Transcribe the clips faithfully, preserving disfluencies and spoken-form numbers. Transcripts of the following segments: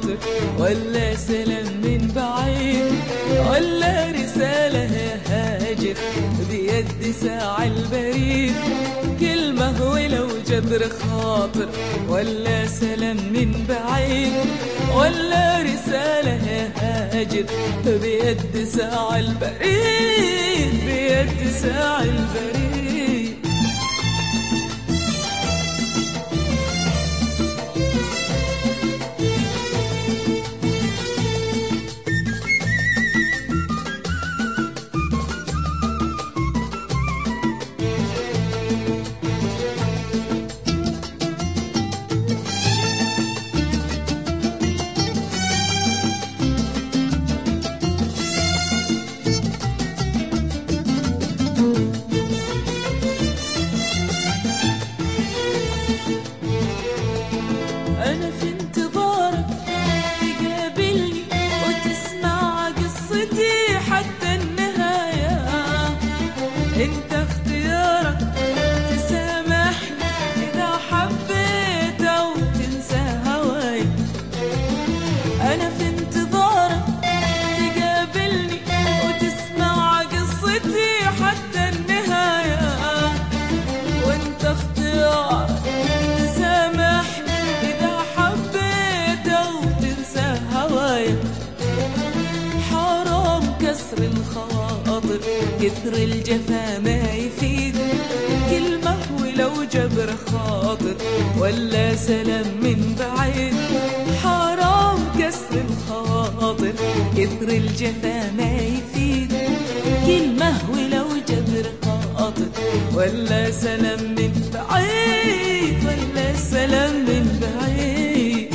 خاطر، ولا سلام من بعيد، ولا رسالة هاجر بيد ساعة البريد. كلمة ولو جبر خاطر، ولا سلام من بعيد، ولا رسالة هاجر بيد ساعة البريد، بيد ساعة البريد. أنا في انتظارك تقابلني وتسمع قصتي حتى النهاية. انت اختيارك تسامحني إذا حبيت أو تنسى هواي. أنا في انتظارك تقابلني وتسمع قصتي حتى النهاية. وانت اختيارك الخواطر، كثر الجفا ما يفيد. كلمة ولو جبر خاطر، ولا سلام من بعيد. حرام كسر الخواطر، كثر الجفا ما يفيد. كلمة ولو جبر خاطر، ولا سلام من بعيد، ولا سلام من بعيد.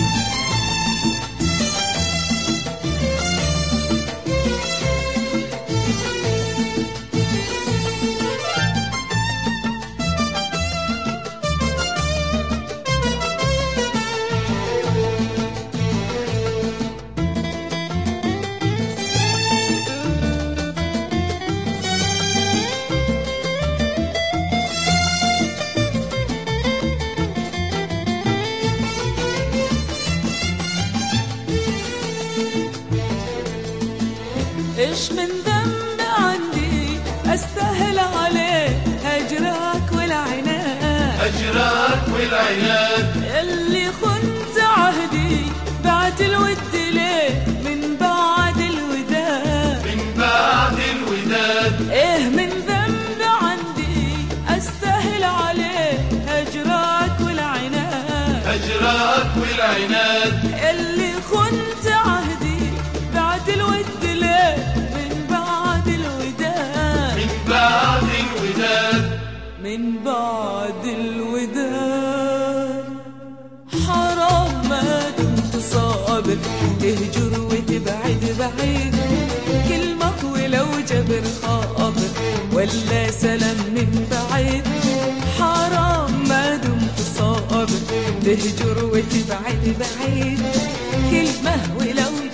إيش من ذنب عندي أستاهل عليه هجرك والعناد، هجرك والعناد. اللي خنت عهدي بعد الود ليه من بعد الوداد، من بعد الوداد. إيه من ذنب عندي أستاهل عليه هجرك والعناد، هجرك والعناد. اللي خنت عهدي بعد الود من بعد الوداد، من بعد الوداد. حرام ما دمت صابر تهجر وتبعد بعيد. كلمة ولو جبر خاطر، ولا سلام من بعيد. حرام ما دمت صابر تهجر وتبعد بعيد. كلمة ولو